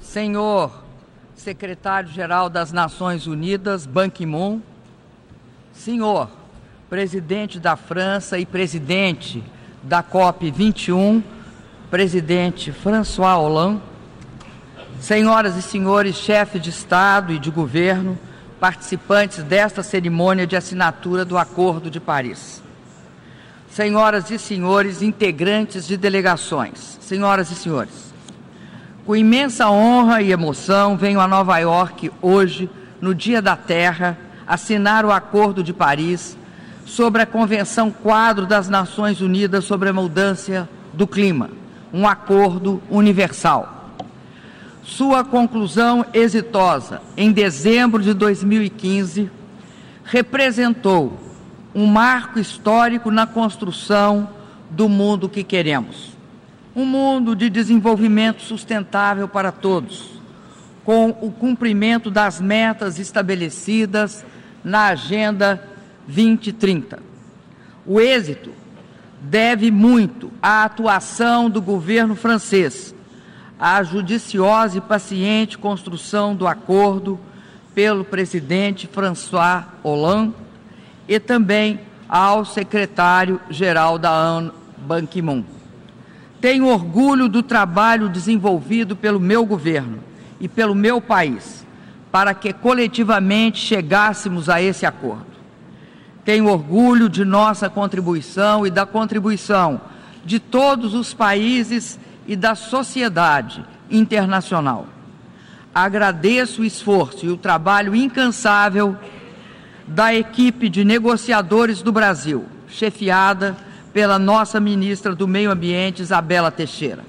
senhor secretário-geral das Nações Unidas, Ban Ki-moon, senhor presidente da França e presidente da COP21, presidente François Hollande, senhoras e senhores chefes de Estado e de governo, participantes desta cerimônia de assinatura do Acordo de Paris, senhoras e senhores integrantes de delegações, senhoras e senhores, com imensa honra e emoção venho a Nova York hoje, no Dia da Terra, assinar o Acordo de Paris sobre a Convenção Quadro das Nações Unidas sobre a Mudança do Clima, um acordo universal. Sua conclusão exitosa, em dezembro de 2015, representou um marco histórico na construção do mundo que queremos. Um mundo de desenvolvimento sustentável para todos, com o cumprimento das metas estabelecidas na Agenda 2030. O êxito deve muito à atuação do governo francês, à judiciosa e paciente construção do acordo pelo presidente François Hollande e também ao secretário-geral da ONU, Ban Ki-moon. Tenho orgulho do trabalho desenvolvido pelo meu governo e pelo meu país para que coletivamente chegássemos a esse acordo. Tenho orgulho de nossa contribuição e da contribuição de todos os países e da sociedade internacional. Agradeço o esforço e o trabalho incansável da equipe de negociadores do Brasil, chefiada pela nossa ministra do Meio Ambiente, Isabela Teixeira.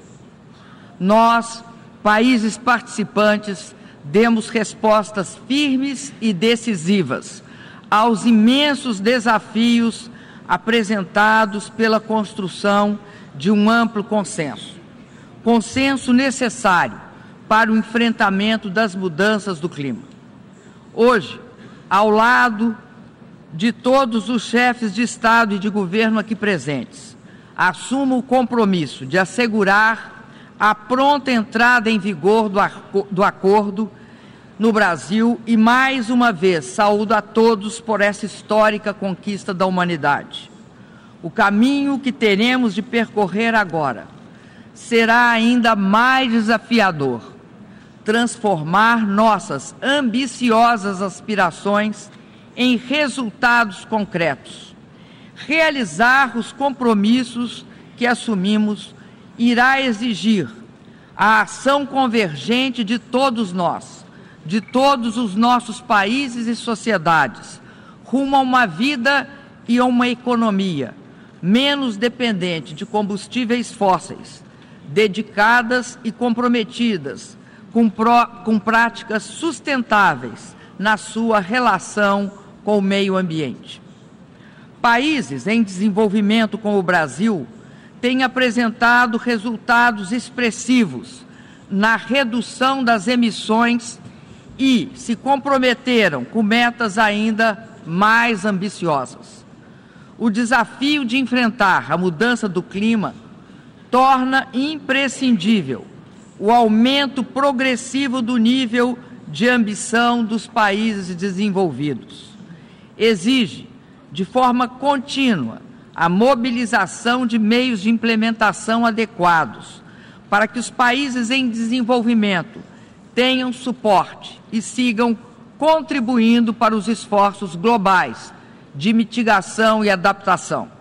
Nós, países participantes, demos respostas firmes e decisivas aos imensos desafios apresentados pela construção de um amplo consenso. Consenso necessário para o enfrentamento das mudanças do clima. Hoje, ao lado de todos os chefes de Estado e de governo aqui presentes, assumo o compromisso de assegurar a pronta entrada em vigor do acordo no Brasil e, mais uma vez, saúdo a todos por essa histórica conquista da humanidade. O caminho que teremos de percorrer agora será ainda mais desafiador. Transformar nossas ambiciosas aspirações em resultados concretos. Realizar os compromissos que assumimos irá exigir a ação convergente de todos nós, de todos os nossos países e sociedades, rumo a uma vida e a uma economia menos dependente de combustíveis fósseis, dedicadas e comprometidas com práticas sustentáveis na sua relação com o meio ambiente. Países em desenvolvimento como o Brasil têm apresentado resultados expressivos na redução das emissões e se comprometeram com metas ainda mais ambiciosas. O desafio de enfrentar a mudança do clima torna imprescindível o aumento progressivo do nível de ambição dos países desenvolvidos. Exige, de forma contínua, a mobilização de meios de implementação adequados para que os países em desenvolvimento tenham suporte e sigam contribuindo para os esforços globais de mitigação e adaptação.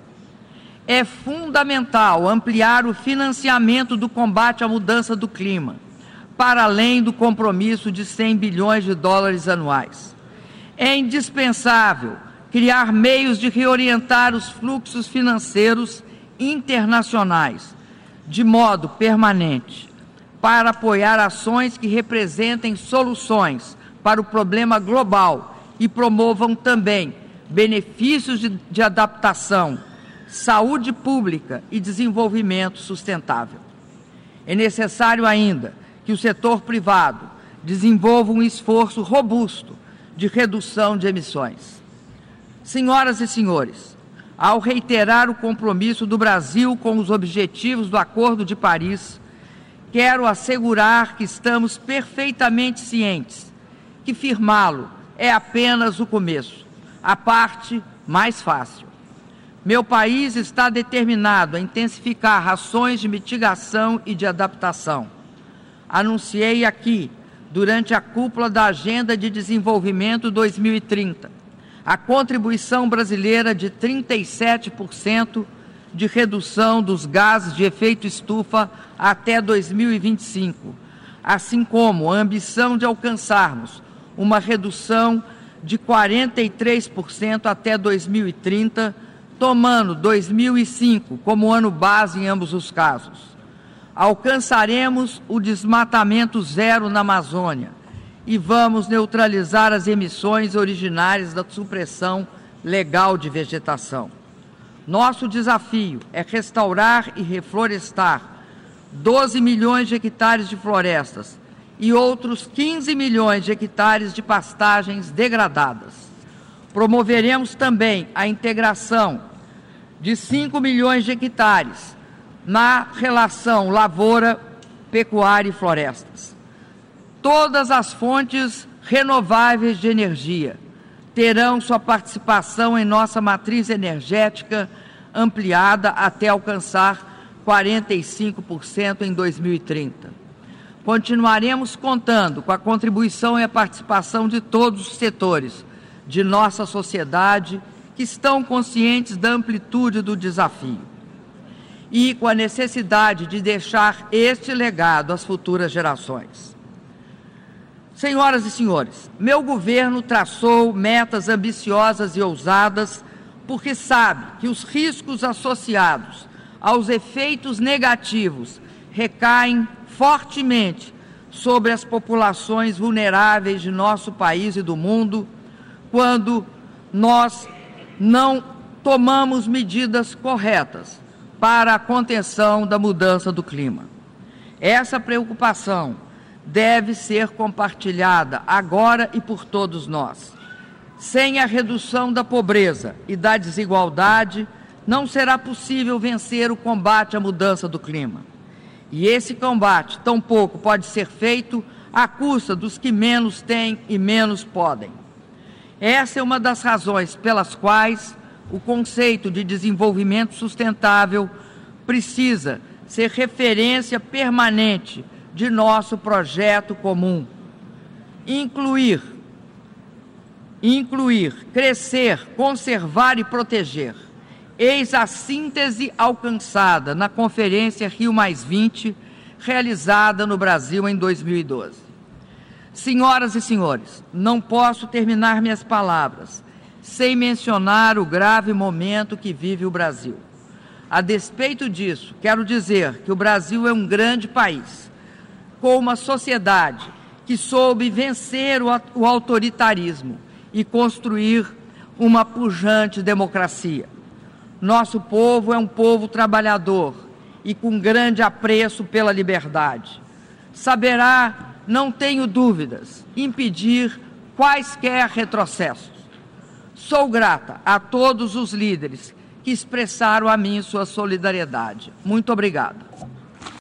É fundamental ampliar o financiamento do combate à mudança do clima, para além do compromisso de 100 bilhões de dólares anuais. É indispensável criar meios de reorientar os fluxos financeiros internacionais, de modo permanente, para apoiar ações que representem soluções para o problema global e promovam também benefícios de adaptação, saúde pública e desenvolvimento sustentável. É necessário ainda que o setor privado desenvolva um esforço robusto de redução de emissões. Senhoras e senhores, ao reiterar o compromisso do Brasil com os objetivos do Acordo de Paris, quero assegurar que estamos perfeitamente cientes que firmá-lo é apenas o começo, a parte mais fácil. Meu país está determinado a intensificar ações de mitigação e de adaptação. Anunciei aqui, durante a cúpula da Agenda de Desenvolvimento 2030, a contribuição brasileira de 37% de redução dos gases de efeito estufa até 2025, assim como a ambição de alcançarmos uma redução de 43% até 2030, tomando 2005 como ano base em ambos os casos. Alcançaremos o desmatamento zero na Amazônia e vamos neutralizar as emissões originárias da supressão legal de vegetação. Nosso desafio é restaurar e reflorestar 12 milhões de hectares de florestas e outros 15 milhões de hectares de pastagens degradadas. Promoveremos também a integração de 5 milhões de hectares na relação lavoura, pecuária e florestas. Todas as fontes renováveis de energia terão sua participação em nossa matriz energética ampliada até alcançar 45% em 2030. Continuaremos contando com a contribuição e a participação de todos os setores de nossa sociedade que estão conscientes da amplitude do desafio e com a necessidade de deixar este legado às futuras gerações. Senhoras e senhores, meu governo traçou metas ambiciosas e ousadas porque sabe que os riscos associados aos efeitos negativos recaem fortemente sobre as populações vulneráveis de nosso país e do mundo quando nós não tomamos medidas corretas para a contenção da mudança do clima. Essa preocupação deve ser compartilhada agora e por todos nós. Sem a redução da pobreza e da desigualdade, não será possível vencer o combate à mudança do clima. E esse combate tampouco pode ser feito à custa dos que menos têm e menos podem. Essa é uma das razões pelas quais o conceito de desenvolvimento sustentável precisa ser referência permanente de nosso projeto comum. Incluir, crescer, conservar e proteger. Eis a síntese alcançada na Conferência Rio+20, realizada no Brasil em 2012. Senhoras e senhores, não posso terminar minhas palavras sem mencionar o grave momento que vive o Brasil. A despeito disso, quero dizer que o Brasil é um grande país, com uma sociedade que soube vencer o autoritarismo e construir uma pujante democracia. Nosso povo é um povo trabalhador e com grande apreço pela liberdade. Saberá, não tenho dúvidas, impedir quaisquer retrocessos. Sou grata a todos os líderes que expressaram a mim sua solidariedade. Muito obrigada.